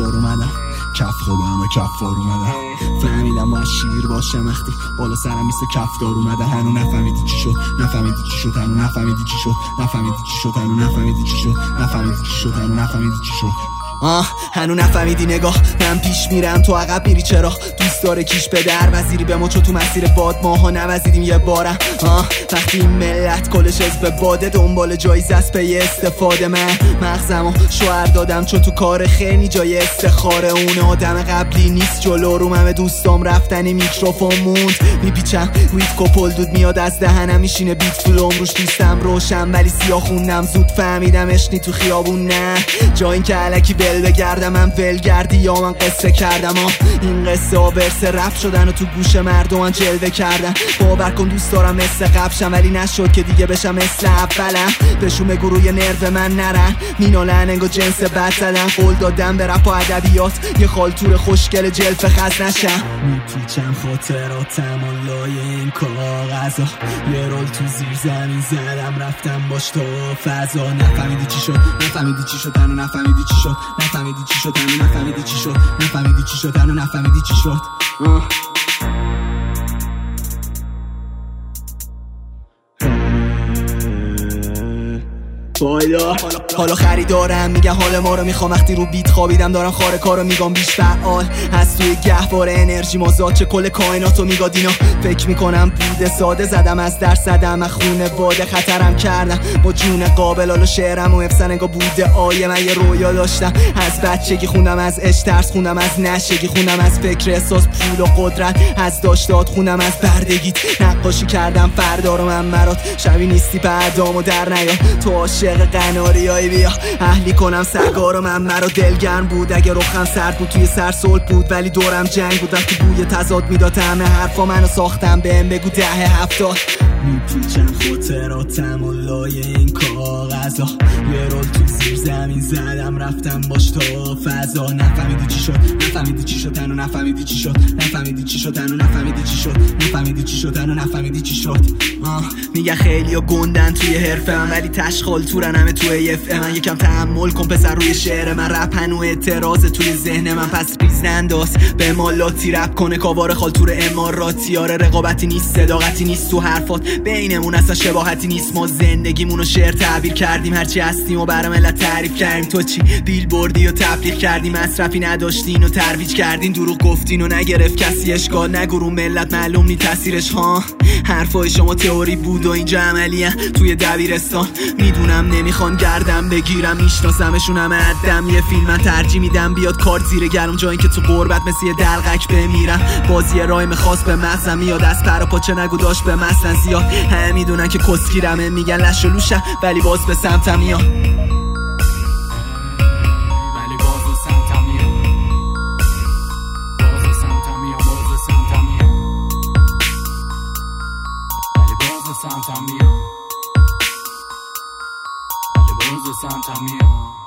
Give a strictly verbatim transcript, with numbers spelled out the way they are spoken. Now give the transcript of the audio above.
کفدار اومدم، کف خودم و کفدار اومدم. فهمیدم باید شیر باشم وقتی بالا سرم مثل کفدار اومده. هنو نفهمیدی چی شد، نفهمیدی چی شد، هنو نفهمیدی چی شد، نفهمیدی چی شد، هنو نفهمیدی چی شد، نفهمیدی چی شد، هنو نفهمیدی چی شد. آه هنو نفهمیدی نگاه، من پیش میرم تو عقب میری چرا؟ دوست داره کیش به در وزیری به ما چو تو مسیر باد ماها نوزیدیم یه بارم. آه وقتی این ملت کلش حزب باده دنبال جایزه است پی استفاده، من مغزمو شوهر دادم چون تو کار خیلی جای استخاره. اون آدم قبلی نیست جلو رو همه دوستام رفتنی میکروفون موند میپیچم ویت کپل دود میاد از دهنم میشینه بیت فلوم روش دوستم روشن ولی سیاه خوندم زود فهمیدم اشنی تو خیابون نه جا این که علکی بل بگردم من ول گردی یا من قصه کردم. آه این قصه ها ورس رپ شدن و تو گوش مردم من جلوه کردن. باور کن دوست دارم مثل قبشم ولی نشد که دیگه بشم مثل اولم. بهشون بگو روی نرو من نرن مینالن انگو جنس بد زدن. قول دادم به رپ و ادبیات یه خالتور خوشگل جلف خز نشم. میپیچم خاطراتم و لای این کاغذا یه رول تو زیر زمین زدم رفتم باش تو فضا. نفهمیدی چی شد، نفهمیدی چی شد، هنو نفهمیدی چی شد، نفهمیدی چی شد، هنو نفهمیدی چی شد، نفهمیدی چی شد، هنو نفهمیدی چی شد. فایدا حالا خریدارم میگن حال ما رو میخوام وقتی رو بیت خوابیدم دارم خاره کارو میگم بیش فعال هست توی گهواره انرژی مازاد چه کل کائناتو میگاد. اینا فکر میکنم بوده ساده زدم از در زدم از خونه باده خطرم کردم با جون قابل حالا شعرم و افسن انگا بوده آیه. من یه رویا داشتم از بچگی خوندم از عشق ترس خوندم از نشگی خوندم از فکر احساس پول و قدرت از داشتات خوندم از بردگیت نقاشی کردم فردا رو من مرات شبی نیستی پردامو در نیا تو عاشق قناریایی بیا اهلی کنم سرگارو من مرا دلگرم بود اگه رخم سرد بود توی سر صلح بود ولی دورم جنگ بود وقتی بوی تضاد میداد همه حرفا منو ساختم بهم بگو دهه هفتاد. میپیچم خاطراتم و لای این کاغذا یه رول تو زیر زمین زدم رفتم باش تا فضا. نفهمیدی چی شد، نفهمیدی چی شد، هنو نفهمیدی چی شد، نفهمیدی چی شد، هنو نفهمیدی چی شد، نفهمیدی چی شد، هنو نفهمیدی چی شد. آه میگه خیلی ها گندن توی حرفه من ولی تشخال تورن همه توی اف من. یکم تحمل کن پسر روی شعر من رپ هنو اعتراض توی ذهن من پس ریز ننداز به مالاتی رپ کنه کاوار خالتور اماراتی. آره رقابتی نیست صداقتی نیست تو حرفات بینمون اصلا شباهتی نیست. ما زندگیمونو شعر تعبیر کردیم هرچی هستیم و برای ملت تعریف کردیم. تو چی بیل بردی و تبلیغ کردی مصرفی نداشتین و ترویج کردین دروغ گفتین و نگرفت کسی اشکال نگو رو ملت معلوم نی تاثیرش ها. حرفای شما تئوری بود و اینجا عملیه توی دبیرستان. میدونم نمیخوان گردم بگیرم میشناسمشون همه عدم یه فیلم من ترجیح میدم بیاد کارت زیر گرم جایی که تو قربت مثل یه دلقک بمیرم. بازی رایم خاص به مغزم میاد از پر و پاچه نگو داشت به مثلا زیاد همه میدونن که کسگیرمه میگن لش و لوشم ولی باز به سمتم میان ولی باز به سمتم میان باز به سمتم میان باز به سمتم میان ولی باز به سمتم میان ولی باز به سمتم میان.